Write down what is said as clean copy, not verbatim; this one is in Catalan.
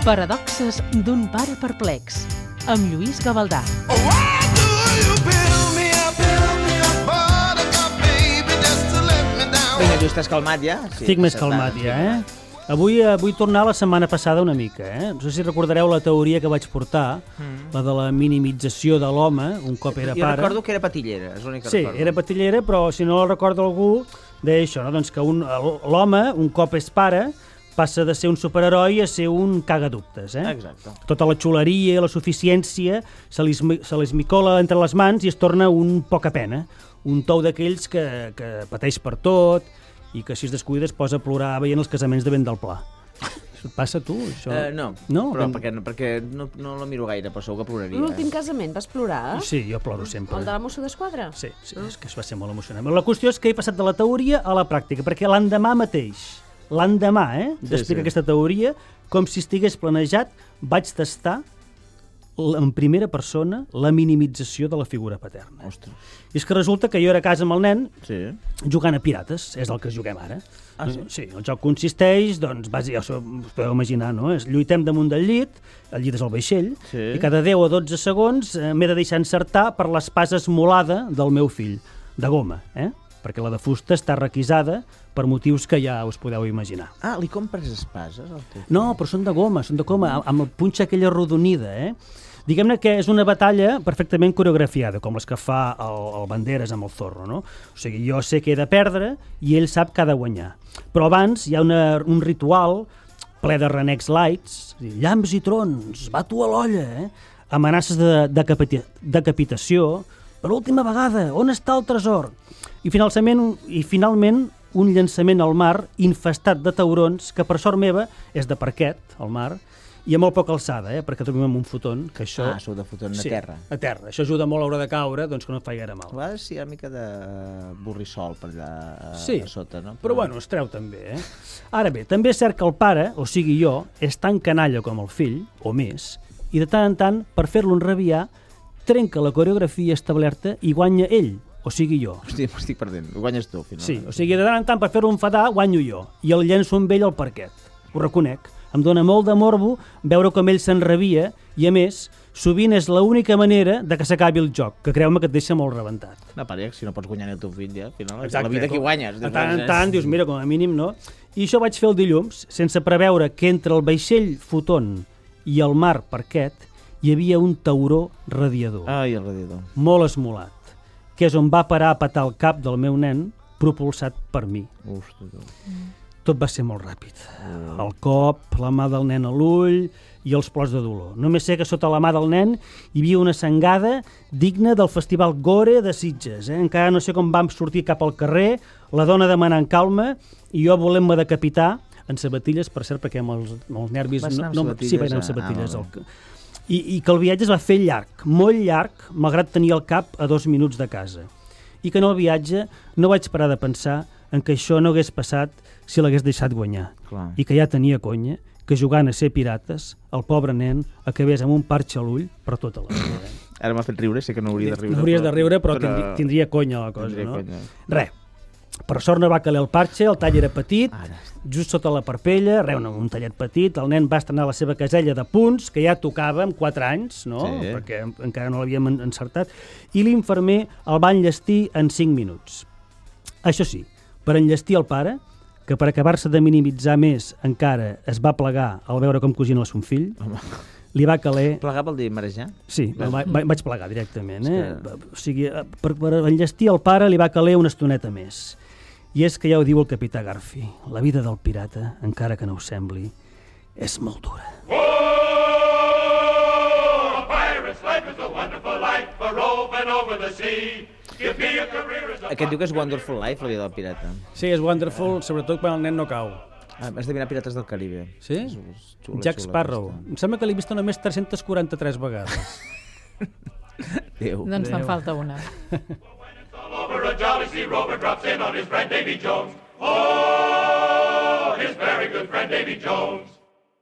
Paradoxes d'un pare perplex, amb Lluís Gavaldà. Vinga, Lluís, t'has calmat ja? Sí, estic més calmat ja, Avui vull tornar a la setmana passada una mica, No sé si recordareu la teoria que vaig portar, la de la minimització de l'home, un cop era pare. Jo recordo que era patillera, és l'únic que recordo. Sí, era patillera, però si no la recorda algú, deia això, no? Doncs que l'home, un cop és pare, passa de ser un superheroi a ser un cagadubtes, Exacte. Tota la xuleria i la suficiència se li micola entre les mans i es torna un poca pena, un tou d'aquells que pateix per tot i que si es descuida es posa a plorar veient els casaments de vent del Pla. Això et passa a tu, això? No, però perquè no la miro gaire, però segur que ploraria. L'últim casament vas plorar? Sí, jo ploro sempre. El de la Mosso d'Esquadra? Sí, és que això va ser molt emocionant. La qüestió és que he passat de la teoria a la pràctica, perquè l'endemà mateix, d'explicar aquesta teoria, com si estigués planejat, vaig tastar en primera persona la minimització de la figura paterna. Ostres. I és que resulta que jo era a casa amb el nen jugant a pirates, és el que juguem ara. Sí, el joc consisteix, doncs, ja us podeu imaginar, no? Lluitem damunt del llit, el llit és el vaixell, i cada 10 o 12 segons m'he de deixar encertar per l'espasa esmolada del meu fill, de goma, perquè la de fusta està requisada per motius que ja us podeu imaginar. Li compres espases? No, però són de goma, amb el punxa aquella arrodonida, Diguem-ne que és una batalla perfectament coreografiada, com les que fa el Banderas amb el Zorro, no? O sigui, jo sé que he de perdre i ell sap que ha de guanyar. Però abans hi ha un ritual ple de renecs lights, llamps i trons, bato a l'olla, amenaces de decapitació, per última vegada, on està el tresor? I finalment un llançament al mar infestat de taurons, que per sort meva és de parquet, al mar, i a molt poca alçada, perquè trobem amb un foton, que això... sou de foton a terra. A terra. Això ajuda molt a l'hora de caure, doncs que no et faci gaire mal. A vegades sí, hi ha una mica de borrissol per allà a sota, no? Però bueno, es treu també, Ara bé, també és cert que el pare, o sigui jo, és tan canalla com el fill, o més, i de tant en tant, per fer-lo enrabiar, trenca la coreografia establerta i guanya ell, o sigui jo. Hosti, m'estic perdent. Ho guanyes tu, finalment. Sí, o sigui, de tant en tant, per fer-lo enfadar, guanyo jo, i el llenço amb ell al parquet. Ho reconec. Em dóna molt de morbo veure com ell s'enrabia i, a més, sovint és l'única manera de que s'acabi el joc, que creu-me que et deixa molt rebentat. No, pare, si no pots guanyar el teu fill, ja, al final, és la vida que guanyes. De tant en tant, dius, mira, com a mínim, no? I això vaig fer el dilluns, sense preveure que entre el vaixell foton i el mar parquet hi havia un tauró radiador. Ai, el radiador. Molt esmolat, que és on va parar a petar el cap del meu nen, propulsat per mi. Tot va ser molt ràpid. El cop, la mà del nen a l'ull i els plors de dolor. Només sé que sota la mà del nen hi havia una sangada digna del Festival Gore de Sitges. Encara no sé com vam sortir cap al carrer, la dona demanant calma i jo volent-me decapitar en sabatilles, per cert, perquè amb els nervis... Vas anar amb sabatilles? Sí, vaig anar amb sabatilles. I que el viatge es va fer llarg, molt llarg, malgrat tenir el cap a 2 minuts de casa. I que en el viatge no vaig parar de pensar en que això no hagués passat si l'hagués deixat guanyar. Clar. I que ja tenia conya que jugant a ser pirates, el pobre nen acabés amb un parxe a l'ull per tota la vida. Ara m'ha fet riure, sé que no hauria de riure. No hauries de riure, però tindria conya la cosa, no? Res. Per sort no va caler el parxe, el tall era petit, just sota la parpella, un tallet petit, el nen va estrenar la seva casella de punts, que ja tocava amb 4 anys, no? Perquè encara no l'havíem encertat, i l'infermer el va enllestir en 5 minuts. Això sí, per enllestir el pare, que per acabar-se de minimitzar més encara es va plegar al veure com cosina son fill, li va caler... Plegar vol dir marejar? Sí, vaig plegar directament. O sigui, per enllestir el pare li va caler una estoneta més. I és que ja ho diu el capità Garfi, la vida del pirata, encara que no ho sembli, és molt dura. Oh, a pirate's life is a wonderful life, for roving over the sea. Aquest diu que és Wonderful Life, la vida del pirata. Sí, és wonderful, sobretot quan el nen no cau. Has de mirar Pirates del Caribe. Sí? Jack Sparrow. Em sembla que l'he vist només 343 vegades. Déu. Doncs te'n falta una. Over a jolly sea rover drops in on his friend Davy Jones. Oh, his very good friend Davy Jones.